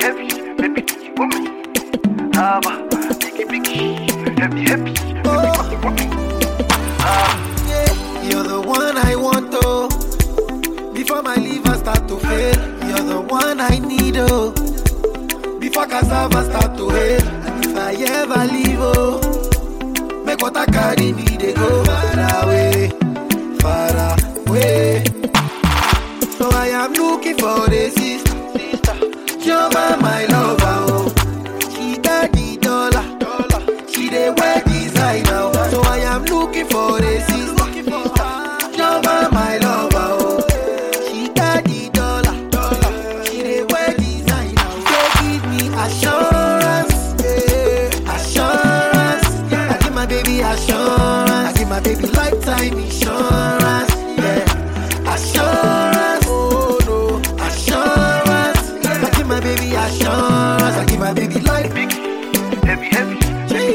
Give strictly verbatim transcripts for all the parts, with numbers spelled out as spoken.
heavy, baby, do you want me? Ah, biggie, biggie, heavy, heavy, baby, do you want me? Ah, yeah, you're the one I want, oh. Before my liver start to fail, you're the one I need, oh. Before cassava start to hail, and if I ever leave, oh, make what I carry me, they go far away, far away. So I am looking for a sister, sister. Joma, my lover, oh. She got the dollar, dollar. She dey wear designer, oh. So I am looking for a sister, sister. Joma, my lover, oh. She got the dollar, dollar. She dey wear designer, oh. So give me assurance, yeah. Assurance, yeah. I give my baby assurance. I give my baby lifetime insurance, yeah. Assurance, oh no, assurance, yeah. I give my baby assurance. I give my baby life, big, heavy, heavy, Gee.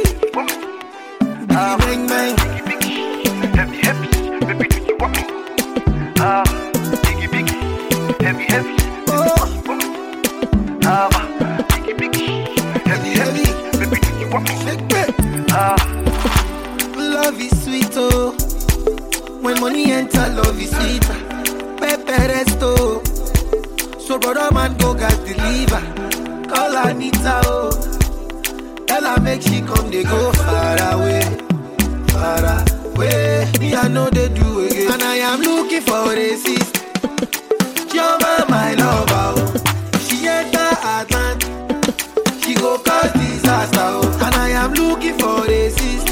Ah, bang bang. biggie, biggie, heavy, heavy, baby, do you want me? Ah, biggie, biggie, heavy, heavy, Oh, ah, biggie, biggie, heavy, heavy, baby, do you want me? shake it. Ah, Love is sweet, oh. When money enter, love is sweet. Pepe resto. So brother man go gas deliver. Call Anita, oh. Tell her make she come, they go far away, far away. Me I know they do again, and I am looking for a sister. Joma, my lover, oh. She enter Atlanta, she go cause disaster, oh. And I am looking for a sister.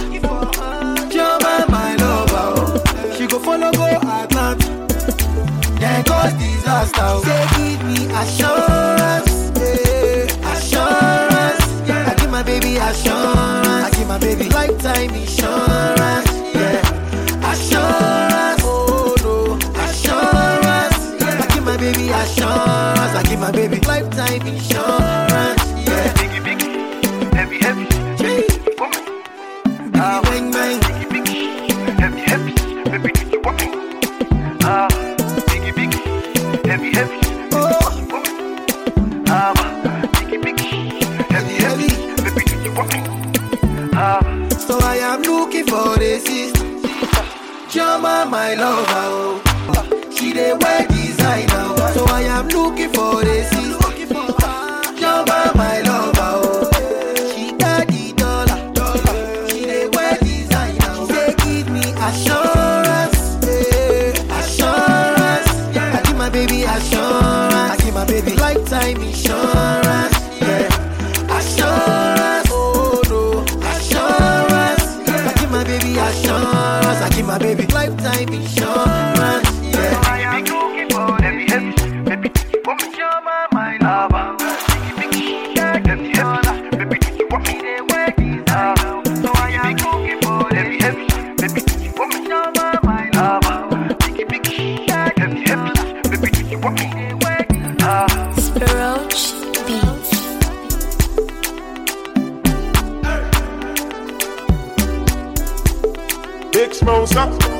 Joma, my lover, oh. She go follow go Atlanta, then cause disaster, oh. Say give me assurance, yeah. Assurance, yeah. I give my baby assurance. I give my baby lifetime insurance, yeah. Assurance, oh no, assurance, yeah. I give my baby assurance. I give my baby lifetime insurance, yeah. biggie, biggie, heavy, heavy, Gee. want me? Ah, bang bang. Biggie, biggie, heavy, heavy, baby, do you want me? Ah, biggie, biggie, heavy, heavy, Oh, want me? Ah, biggie, biggie, heavy, heavy, baby, do you want me? Ah, so I am looking for a sister. Joma, my lover, oh. She dey wear designer, oh. So I am looking for a sister. Joma, my lover, oh. She got the dollar, dollar. She dey wear designer, oh. Say give me assurance, yeah. Assurance, yeah. I give my baby assurance. I give my baby lifetime insurance, yeah. Assurance, oh no, assurance, yeah. I give my baby assurance. I give my baby lifetime insurance, yeah. I am looking for heavy, heavy, baby, do you want me? Joma, my lover, biggie, biggie, heavy, heavy, baby, do you want me? Ah, so I am looking for heavy, heavy, baby, do you want me? Joma, my lover, biggie, biggie, heavy, heavy, baby, do you want me? Ah. Roach Beats. Big Smosa.